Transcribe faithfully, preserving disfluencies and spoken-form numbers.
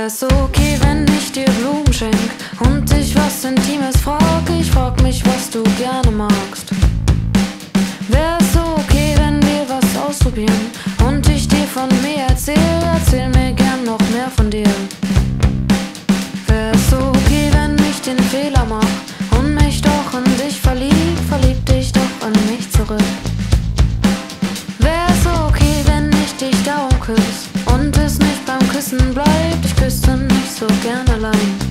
Wär's okay, wenn ich dir Blumen schenk und dich was Intimes frag? Ich frag mich, was du gerne magst. Wär's okay, wenn wir was ausprobieren und ich dir von mir erzähl? Erzähl mir gern noch mehr von dir. Wär's okay, wenn ich den Fehler mach und mich doch in dich verlieb? Verlieb dich doch in mich zurück. Wär's okay, wenn ich dich dauernd küss und es nicht beim Küssen bleibt? Ich küsse nicht so gern allein.